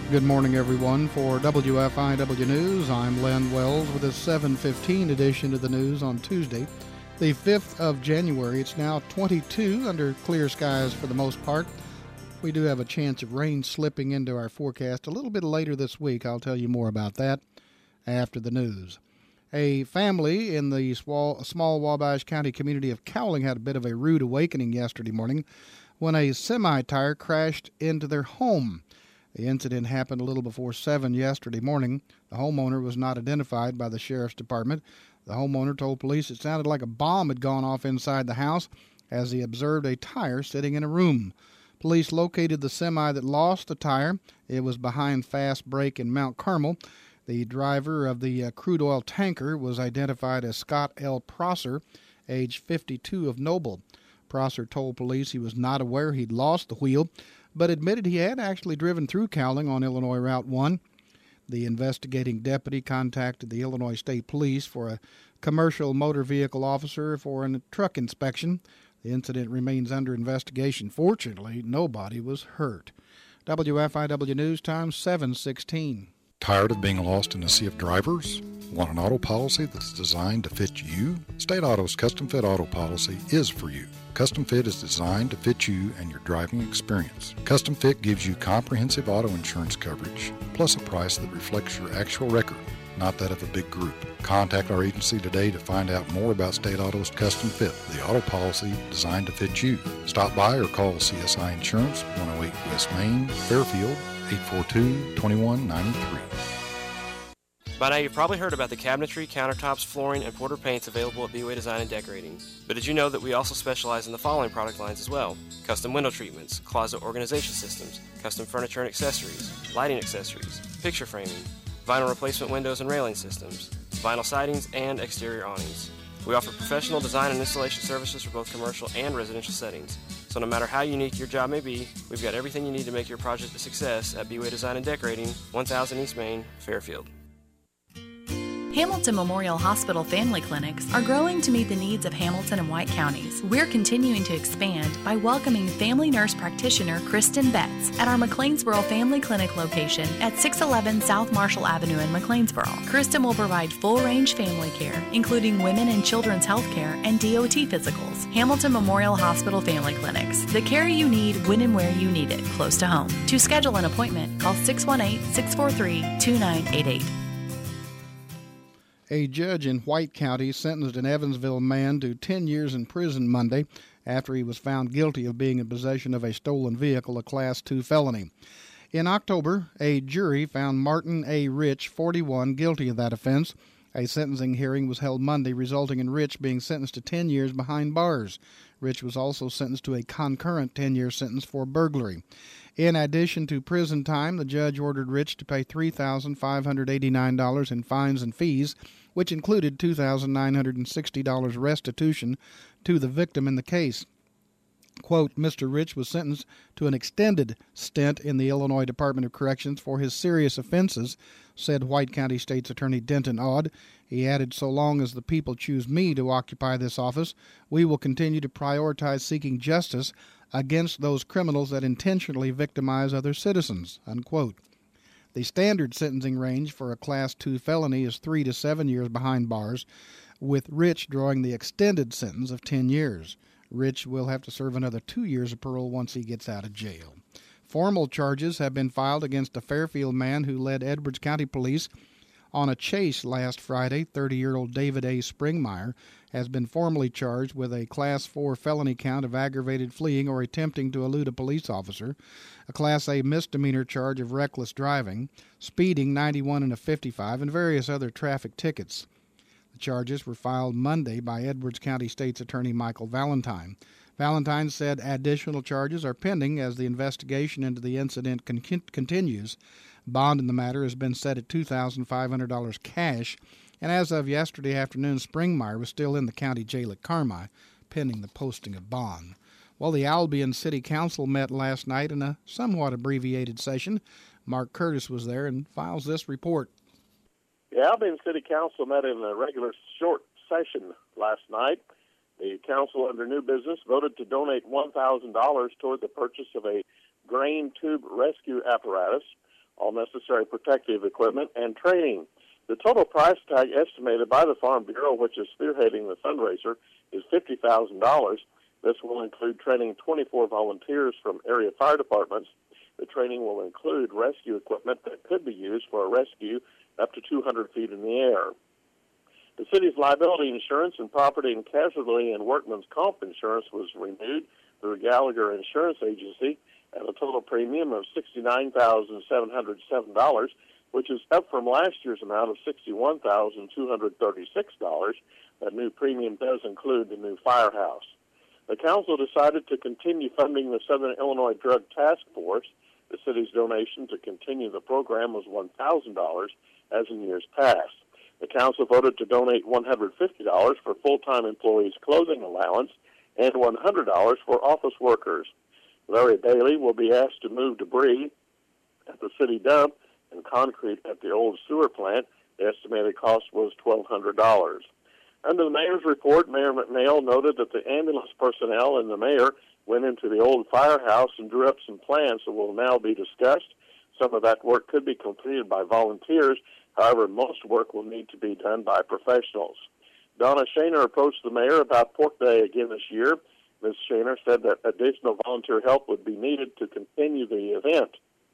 Good morning, everyone. For WFIW News, I'm Len Wells with a 7:15 edition of the news on Tuesday, the 5th of January. It's now 22 under clear skies for the most part. We do have a chance of rain slipping into our forecast a little bit later this week. I'll tell you more about that after the news. A family in the small Wabash County community of Cowling had a bit of a rude awakening yesterday morning when a semi-tire crashed into their home. The incident happened a little before 7 yesterday morning. The homeowner was not identified by the sheriff's department. The homeowner told police it sounded like a bomb had gone off inside the house as he observed a tire sitting in a room. Police located the semi that lost the tire. It was behind Fast Break in Mount Carmel. The driver of the crude oil tanker was identified as Scott L. Prosser, age 52, of Noble. Prosser told police he was not aware he'd lost the wheel, but admitted he had actually driven through Cowling on Illinois Route 1. The investigating deputy contacted the Illinois State Police for a commercial motor vehicle officer for a truck inspection. The incident remains under investigation. Fortunately, nobody was hurt. WFIW News Time, 7:16. Tired of being lost in a sea of drivers? Want an auto policy that's designed to fit you? State Auto's Custom Fit Auto Policy is for you. Custom Fit is designed to fit you and your driving experience. Custom Fit gives you comprehensive auto insurance coverage, plus a price that reflects your actual record, not that of a big group. Contact our agency today to find out more about State Auto's Custom Fit, the auto policy designed to fit you. Stop by or call CSI Insurance, 108 West Main, Fairfield, 842-2193. By now, you've probably heard about the cabinetry, countertops, flooring, and Porter paints available at B-Way Design and Decorating. But did you know that we also specialize in the following product lines as well? Custom window treatments, closet organization systems, custom furniture and accessories, lighting accessories, picture framing, vinyl replacement windows and railing systems, vinyl sidings, and exterior awnings. We offer professional design and installation services for both commercial and residential settings. So no matter how unique your job may be, we've got everything you need to make your project a success at B-Way Design and Decorating, 1000 East Main, Fairfield. Hamilton Memorial Hospital family clinics are growing to meet the needs of Hamilton and White counties. We're continuing to expand by welcoming family nurse practitioner Kristen Betts at our McLeansboro Family Clinic location at 611 South Marshall Avenue in McLeansboro. Kristen will provide full-range family care, including women and children's health care and DOT physicals. Hamilton Memorial Hospital Family Clinics. The care you need when and where you need it, close to home. To schedule an appointment, call 618-643-2988. A judge in White County sentenced an Evansville man to 10 years in prison Monday after he was found guilty of being in possession of a stolen vehicle, a Class II felony. In October, a jury found Martin A. Rich, 41, guilty of that offense. A sentencing hearing was held Monday, resulting in Rich being sentenced to 10 years behind bars. Rich was also sentenced to a concurrent 10-year sentence for burglary. In addition to prison time, the judge ordered Rich to pay $3,589 in fines and fees, which included $2,960 restitution to the victim in the case. Quote, Mr. Rich was sentenced to an extended stint in the Illinois Department of Corrections for his serious offenses, said White County State's Attorney Denton Odd. He added, so long as the people choose me to occupy this office, we will continue to prioritize seeking justice against those criminals that intentionally victimize other citizens, unquote. The standard sentencing range for a Class II felony is 3 to 7 years behind bars, with Rich drawing the extended sentence of 10 years. Rich will have to serve another 2 years of parole once he gets out of jail. Formal charges have been filed against a Fairfield man who led Edwards County Police on a chase last Friday. 30-year-old David A. Springmeyer has been formally charged with a Class 4 felony count of aggravated fleeing or attempting to elude a police officer, a Class A misdemeanor charge of reckless driving, speeding 91 and a 55, and various other traffic tickets. The charges were filed Monday by Edwards County State's Attorney Michael Valentine. Valentine said additional charges are pending as the investigation into the incident continues. Bond in the matter has been set at $2,500 cash, and as of yesterday afternoon, Springmeyer was still in the county jail at Carmi, pending the posting of bond. Well, the Albion City Council met last night in a somewhat abbreviated session. Mark Curtis was there and files this report. The Albion City Council met in a regular short session last night. The council, under new business, voted to donate $1,000 toward the purchase of a grain tube rescue apparatus. all necessary protective equipment, and training. The total price tag estimated by the Farm Bureau, which is spearheading the fundraiser, is $50,000. This will include training 24 volunteers from area fire departments. The training will include rescue equipment that could be used for a rescue up to 200 feet in the air. The city's liability insurance and property and casualty and workman's comp insurance was renewed through Gallagher Insurance Agency at a total premium of $69,707, which is up from last year's amount of $61,236. That new premium does include the new firehouse. The council decided to continue funding the Southern Illinois Drug Task Force. The city's donation to continue the program was $1,000, as in years past. The council voted to donate $150 for full-time employees' clothing allowance and $100 for office workers. Larry Bailey will be asked to move debris at the city dump and concrete at the old sewer plant. The estimated cost was $1,200. Under the mayor's report, Mayor McNeil noted that the ambulance personnel and the mayor went into the old firehouse and drew up some plans that will now be discussed. Some of that work could be completed by volunteers. However, most work will need to be done by professionals. Donna Shaner approached the mayor about Pork Day again this year. Ms. Shaner said that additional volunteer help would be needed to continue the event.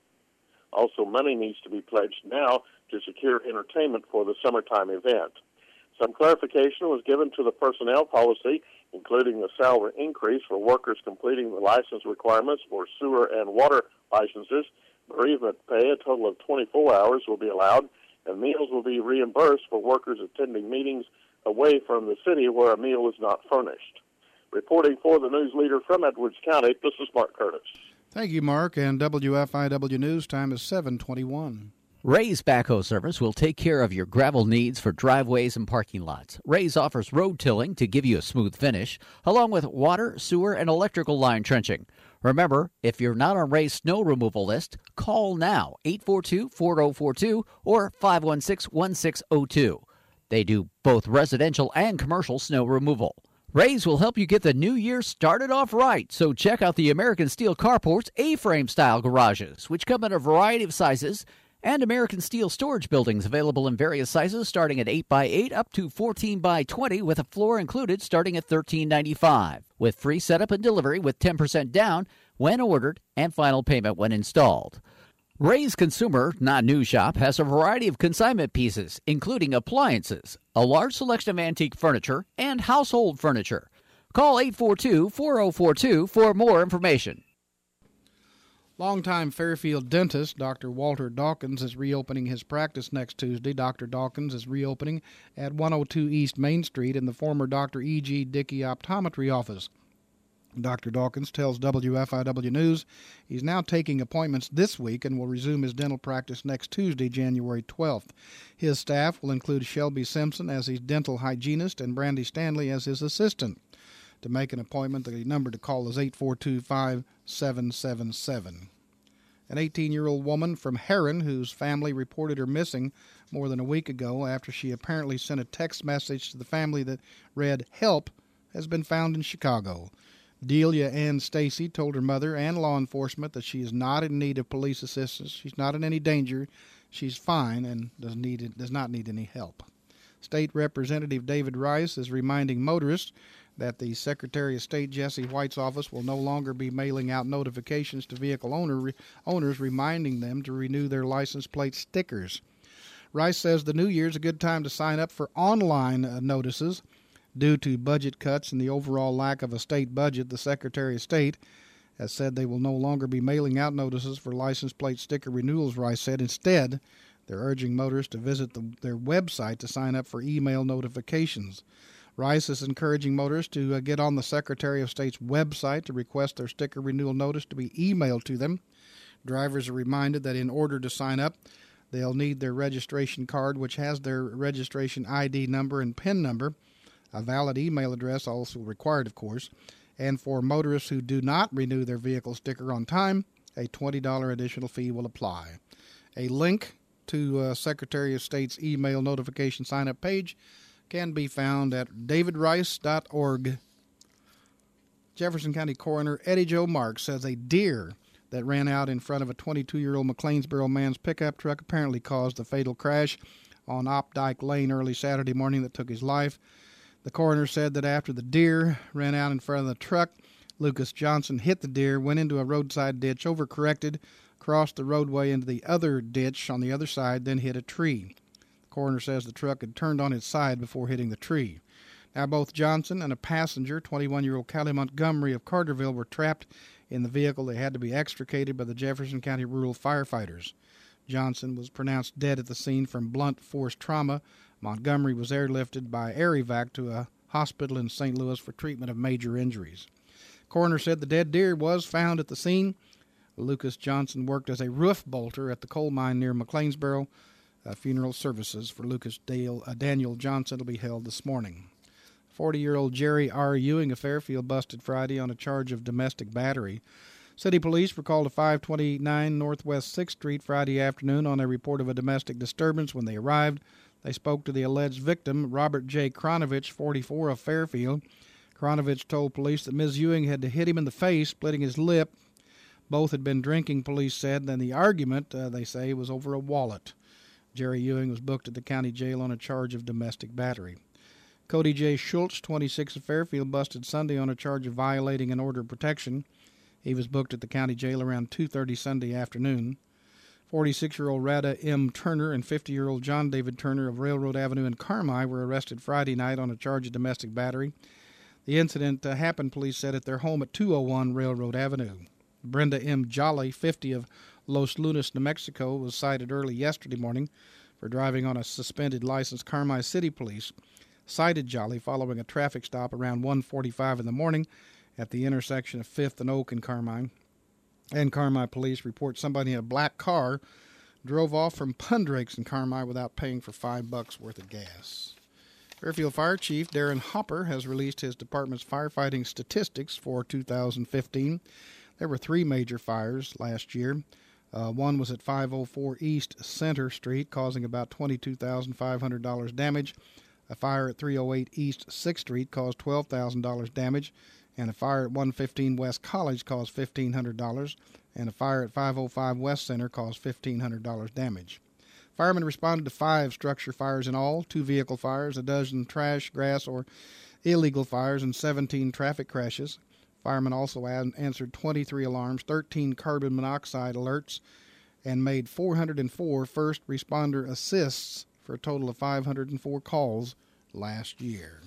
Also, money needs to be pledged now to secure entertainment for the summertime event. Some clarification was given to the personnel policy, including the salary increase for workers completing the license requirements for sewer and water licenses. Bereavement pay, a total of 24 hours, will be allowed, and meals will be reimbursed for workers attending meetings away from the city where a meal is not furnished. Reporting for the News Leader from Edwards County, this is Mark Curtis. Thank you, Mark, and WFIW News time is 7:21. Ray's Backhoe Service will take care of your gravel needs for driveways and parking lots. Ray's offers road tilling to give you a smooth finish, along with water, sewer, and electrical line trenching. Remember, if you're not on Ray's snow removal list, call now, 842-4042 or 516-1602. They do both residential and commercial snow removal. Ray's will help you get the new year started off right, so check out the American Steel Carport's A-frame style garages, which come in a variety of sizes, and American Steel storage buildings available in various sizes starting at 8x8 up to 14x20 with a floor included starting at $13.95 with free setup and delivery with 10% down when ordered and final payment when installed. Ray's Consumer, not new shop, has a variety of consignment pieces, including appliances, a large selection of antique furniture, and household furniture. Call 842-4042 for more information. Longtime Fairfield dentist Dr. Walter Dawkins is reopening his practice next Tuesday. Dr. Dawkins is reopening at 102 East Main Street in the former Dr. E.G. Dickey Optometry office. Dr. Dawkins tells WFIW News he's now taking appointments this week and will resume his dental practice next Tuesday, January 12th. His staff will include Shelby Simpson as his dental hygienist and Brandy Stanley as his assistant. To make an appointment, the number to call is 842-5777. An 18-year-old woman from Heron, whose family reported her missing more than a week ago after she apparently sent a text message to the family that read, "Help," has been found in Chicago. Delia Ann Stacy told her mother and law enforcement that she is not in need of police assistance. She's not in any danger. She's fine and does not need any help. State Representative David Rice is reminding motorists that the Secretary of State Jesse White's office will no longer be mailing out notifications to vehicle owners reminding them to renew their license plate stickers. Rice says the new year is a good time to sign up for online notices. Due to budget cuts and the overall lack of a state budget, the Secretary of State has said they will no longer be mailing out notices for license plate sticker renewals, Rice said. Instead, they're urging motorists to visit their website to sign up for email notifications. Rice is encouraging motorists to get on the Secretary of State's website to request their sticker renewal notice to be emailed to them. Drivers are reminded that in order to sign up, they'll need their registration card, which has their registration ID number and PIN number. A valid email address also required, of course. And for motorists who do not renew their vehicle sticker on time, a $20 additional fee will apply. A link to Secretary of State's email notification sign-up page can be found at davidrice.org. Jefferson County Coroner Eddie Joe Marks says a deer that ran out in front of a 22-year-old McLeansboro man's pickup truck apparently caused the fatal crash on Opdyke Lane early Saturday morning that took his life. The coroner said that after the deer ran out in front of the truck, Lucas Johnson hit the deer, went into a roadside ditch, overcorrected, crossed the roadway into the other ditch on the other side, then hit a tree. The coroner says the truck had turned on its side before hitting the tree. Now, both Johnson and a passenger, 21-year-old Callie Montgomery of Carterville, were trapped in the vehicle. They had to be extricated by the Jefferson County rural firefighters. Johnson was pronounced dead at the scene from blunt force trauma. Montgomery was airlifted by air evac to a hospital in St. Louis for treatment of major injuries. Coroner said the dead deer was found at the scene. Lucas Johnson worked as a roof bolter at the coal mine near McLeansboro. Funeral services for Lucas Daniel Johnson will be held this morning. 40-year-old Jerry R. Ewing of Fairfield busted Friday on a charge of domestic battery. City police were called to 529 Northwest 6th Street Friday afternoon on a report of a domestic disturbance. When they arrived, they spoke to the alleged victim, Robert J. Kronovich, 44, of Fairfield. Kronovich told police that Ms. Ewing had hit him in the face, splitting his lip. Both had been drinking, police said, and the argument, they say, was over a wallet. Jerry Ewing was booked at the county jail on a charge of domestic battery. Cody J. Schultz, 26, of Fairfield, busted Sunday on a charge of violating an order of protection. He was booked at the county jail around 2:30 Sunday afternoon. 46-year-old Rada M. Turner and 50-year-old John David Turner of Railroad Avenue in Carmi were arrested Friday night on a charge of domestic battery. The incident happened, police said, at their home at 201 Railroad Avenue. Brenda M. Jolly, 50, of Los Lunas, New Mexico, was cited early yesterday morning for driving on a suspended license. Carmi City Police cited Jolly following a traffic stop around 1:45 in the morning at the intersection of 5th and Oak in Carmi. And Carmi police report somebody in a black car drove off from Pundrake's in Carmi without paying for $5 worth of gas. Fairfield Fire Chief Darren Hopper has released his department's firefighting statistics for 2015. There were 3 major fires last year. One was at 504 East Center Street, causing about $22,500 damage. A fire at 308 East 6th Street caused $12,000 damage, and a fire at 115 West College caused $1,500, and a fire at 505 West Center caused $1,500 damage. Firemen responded to 5 structure fires in all, 2 vehicle fires, a dozen trash, grass, or illegal fires, and 17 traffic crashes. Firemen also answered 23 alarms, 13 carbon monoxide alerts, and made 404 first responder assists for a total of 504 calls last year.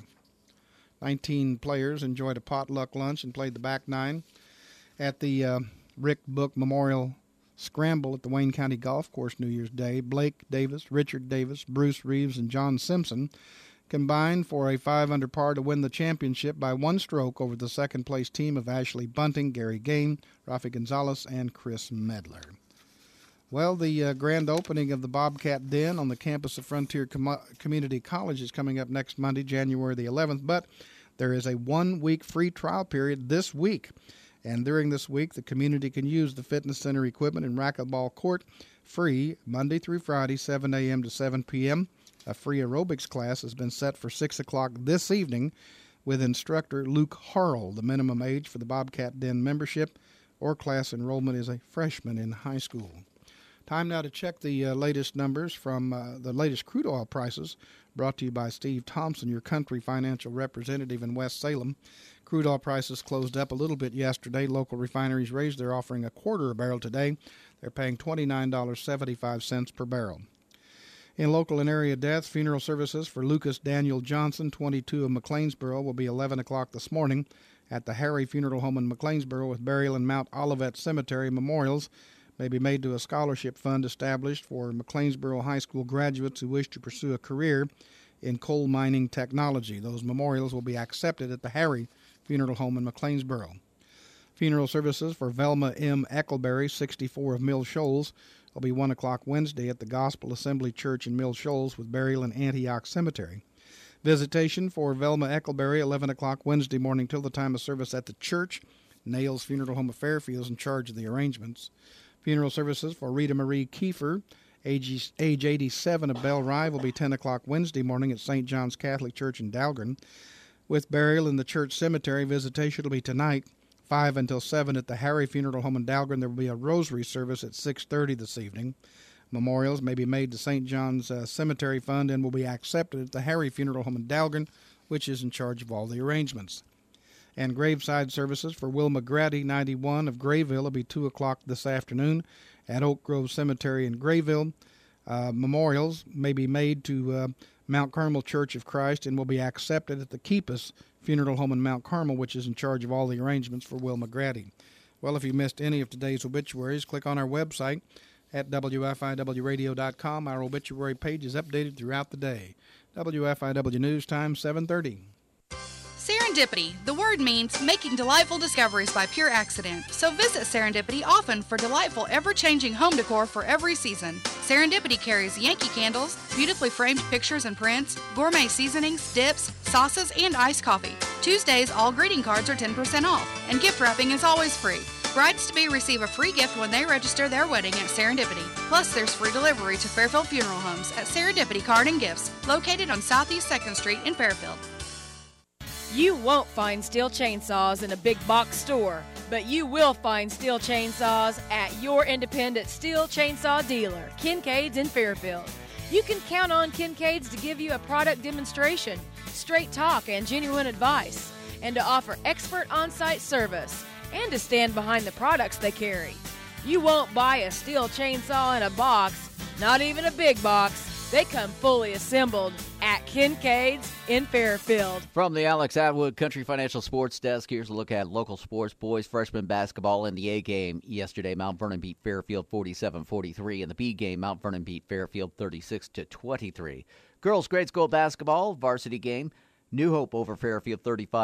19 players enjoyed a potluck lunch and played the back nine at the Rick Book Memorial Scramble at the Wayne County Golf Course New Year's Day. Blake Davis, Richard Davis, Bruce Reeves, and John Simpson combined for a 5-under par to win the championship by 1 stroke over the second-place team of Ashley Bunting, Gary Game, Rafi Gonzalez, and Chris Medler. Well, the grand opening of the Bobcat Den on the campus of Frontier Community College is coming up next Monday, January the 11th, but there is a 1-week free trial period this week. And during this week, the community can use the fitness center equipment and racquetball court free Monday through Friday, 7 a.m. to 7 p.m. A free aerobics class has been set for 6 o'clock this evening with instructor Luke Harrell. The minimum age for the Bobcat Den membership or class enrollment is a freshman in high school. Time now to check the latest numbers from the latest crude oil prices, brought to you by Steve Thompson, your country financial representative in West Salem. Crude oil prices closed up a little bit yesterday. Local refineries raised their offering a quarter a barrel today. They're paying $29.75 per barrel. In local and area deaths, funeral services for Lucas Daniel Johnson, 22, of McLeansboro, will be 11 o'clock this morning at the Harry Funeral Home in McLeansboro, with burial in Mount Olivet Cemetery. Memorials may be made to a scholarship fund established for McLeansboro High School graduates who wish to pursue a career in coal mining technology. Those memorials will be accepted at the Harry Funeral Home in McLeansboro. Funeral services for Velma M. Eckleberry, 64, of Mill Shoals, will be 1 o'clock Wednesday at the Gospel Assembly Church in Mill Shoals, with burial in Antioch Cemetery. Visitation for Velma Eckleberry, 11 o'clock Wednesday morning till the time of service at the church. Nails Funeral Home of Fairfield is in charge of the arrangements. Funeral services for Rita Marie Kiefer, age 87, of Bell Rye, will be 10 o'clock Wednesday morning at St. John's Catholic Church in Dahlgren. With burial in the church cemetery, visitation will be tonight, 5 until 7 at the Harry Funeral Home in Dahlgren. There will be a rosary service at 6:30 this evening. Memorials may be made to St. John's Cemetery Fund and will be accepted at the Harry Funeral Home in Dahlgren, which is in charge of all the arrangements. And graveside services for Wilma Grady, 91, of Grayville, will be 2 o'clock this afternoon at Oak Grove Cemetery in Grayville. Memorials may be made to Mount Carmel Church of Christ and will be accepted at the Keepus Funeral Home in Mount Carmel, which is in charge of all the arrangements for Wilma Grady. Well, if you missed any of today's obituaries, click on our website at WFIWradio.com. Our obituary page is updated throughout the day. WFIW News Time, 7:30. Serendipity. The word means making delightful discoveries by pure accident. So visit Serendipity often for delightful, ever-changing home decor for every season. Serendipity carries Yankee candles, beautifully framed pictures and prints, gourmet seasonings, dips, sauces, and iced coffee. Tuesdays, all greeting cards are 10% off, and gift wrapping is always free. Brides-to-be receive a free gift when they register their wedding at Serendipity. Plus, there's free delivery to Fairfield Funeral Homes at Serendipity Card and Gifts, located on Southeast 2nd Street in Fairfield. You won't find Stihl chainsaws in a big box store, but you will find Stihl chainsaws at your independent Stihl chainsaw dealer, Kincaid's in Fairfield. You can count on Kincaid's to give you a product demonstration, straight talk, and genuine advice, and to offer expert on-site service, and to stand behind the products they carry. You won't buy a Stihl chainsaw in a box, not even a big box. They come fully assembled at Kincaid's in Fairfield. From the Alex Atwood Country Financial Sports Desk, here's a look at local sports. Boys freshman basketball in the A game yesterday. Mount Vernon beat Fairfield 47-43. In the B game, Mount Vernon beat Fairfield 36-23. Girls grade school basketball varsity game, New Hope over Fairfield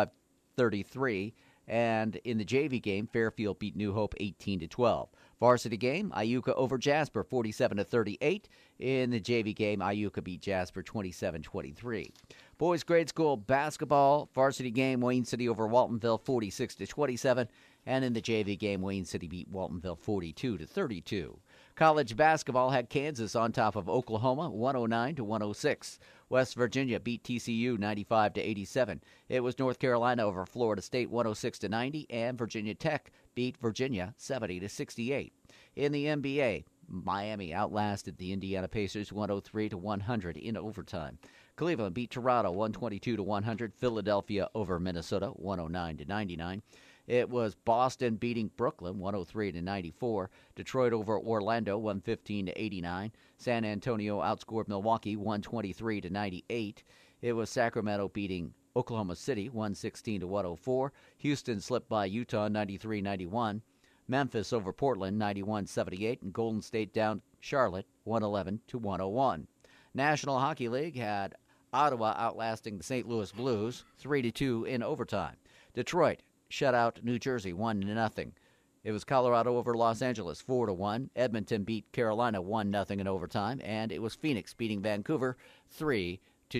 35-33. And in the JV game, Fairfield beat New Hope 18-12. Varsity game, Iuka over Jasper 47-38. In the JV game, Iuka beat Jasper 27-23. Boys grade school basketball varsity game, Wayne City over Waltonville 46-27. And in the JV game, Wayne City beat Waltonville 42-32. College basketball had Kansas on top of Oklahoma 109-106. West Virginia beat TCU 95-87. It was North Carolina over Florida State 106-90, and Virginia Tech beat Virginia 70-68. In the NBA, Miami outlasted the Indiana Pacers 103-100 in overtime. Cleveland beat Toronto 122-100. Philadelphia over Minnesota 109-99. It was Boston beating Brooklyn 103-94. Detroit over Orlando 115-89. San Antonio outscored Milwaukee 123-98. It was Sacramento beating Oklahoma City 116-104. Houston slipped by Utah 93-91. Memphis over Portland 91-78, and Golden State down Charlotte 111-101. National Hockey League had Ottawa outlasting the St. Louis Blues 3-2 in overtime. Detroit shut out New Jersey 1-0. It was Colorado over Los Angeles 4-1. Edmonton beat Carolina 1-0 in overtime, and it was Phoenix beating Vancouver 3-2.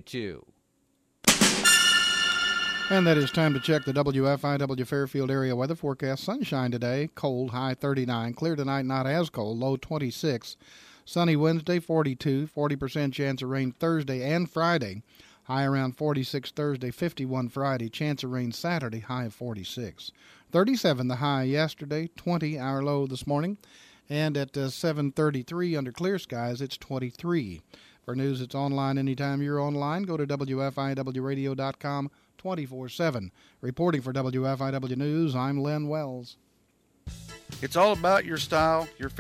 And that is time to check the WFIW Fairfield area weather forecast. Sunshine today, cold, high 39. Clear tonight, not as cold, low 26. Sunny Wednesday, 42. 40% chance of rain Thursday and Friday. High around 46 Thursday, 51 Friday. Chance of rain Saturday, high of 46. 37 the high yesterday, 20 our low this morning. And at 7:33 under clear skies, it's 23. For news that's online anytime you're online, go to WFIWradio.com 24/7. Reporting for WFIW News, I'm Len Wells. It's all about your style, your